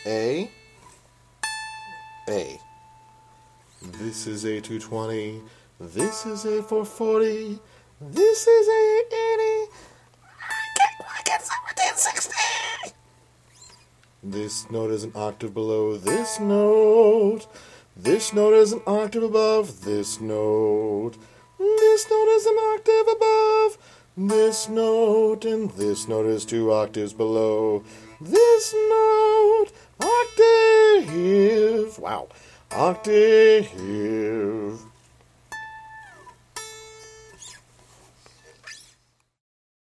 A. A. This is a 220. This is a 440. This is a 80. I get 1760. This note is an octave below this note. This note is an octave above this note. This note is an octave above this note, and this note is 2 octaves below this note. Octave. Wow. Octave.